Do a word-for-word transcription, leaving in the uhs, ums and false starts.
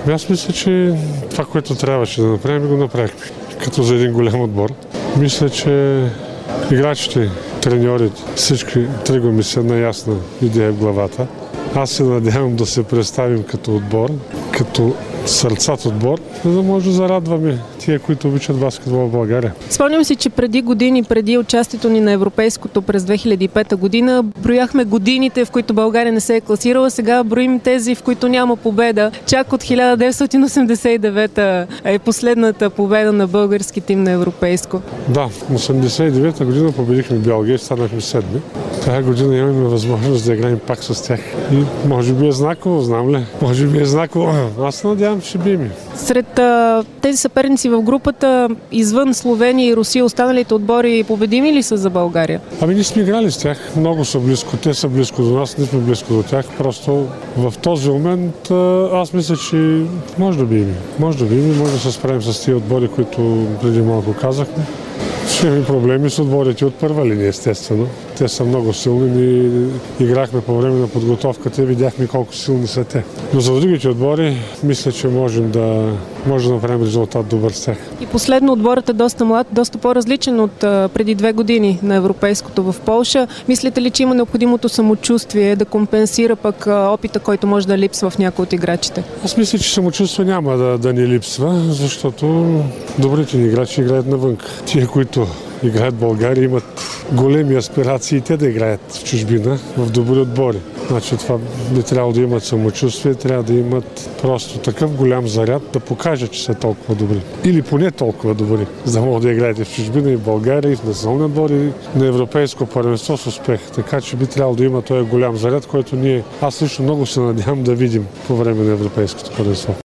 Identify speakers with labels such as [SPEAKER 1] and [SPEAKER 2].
[SPEAKER 1] Аз мисля, че това, което трябваше да направим, го направихме. Като за един голям отбор. Мисля, че играчите, треньорите, всички тръгваме с една ясна идея в главата. Аз се надявам да се представим като отбор, като сърцат отбор, за да може да зарадваме тия, които обичат баскетбол в България.
[SPEAKER 2] Спомням си, че преди години, преди участието ни на Европейското през две хиляди и пета година, брояхме годините, в които България не се е класирала. Сега броим тези, в които няма победа. Чак от хиляда деветстотин осемдесет и девета е последната победа на български тим на Европейско.
[SPEAKER 1] Да, в осемдесет и девета година победихме Белгия и станахме седми. Тая година имаме възможност да играем пак с тях. И може би е знаково, знам ли? Може би е знаково. Аз се надявам, че ще бием.
[SPEAKER 2] Сред а, тези съперници в групата, извън Словения и Русия, останалите отбори победими ли са за България?
[SPEAKER 1] Ами ние сме играли с тях. Много са близко. Те са близко до нас, ние сме близко до тях. Просто в този момент аз мисля, че може да бием. Може да бием, може да се справим с тия отбори, които преди малко казахме. Ще имаме проблеми с отборите от първа линия, естествено. Те са много силни. Ние играхме по време на подготовката и видяхме колко силни са те. Но за другите отбори, мисля, че можем да, може да направим резултат добър с тях.
[SPEAKER 2] И последно, отборът е доста млад, доста по-различен от а, преди две години на Европейското в Полша. Мислите ли, че има необходимото самочувствие да компенсира пък а, опита, който може да липсва в някои от играчите?
[SPEAKER 1] Аз мисля, че самочувствие няма да, да ни липсва, защото добрите ни играчи играят навън. Тия, които играят в България, имат големи аспирации те да играят в чужбина, в добри отбори. Значи това би трябвало да имат самочувствие, трябва да имат просто такъв голям заряд да покажат, че са толкова добри. Или поне толкова добри, за да могат да играете в чужбина и в България, и в национални отбори, и на европейско първенство с успех. Така че би трябвало да има този голям заряд, който ние, аз лично много се надявам да видим по време на европейското първенство.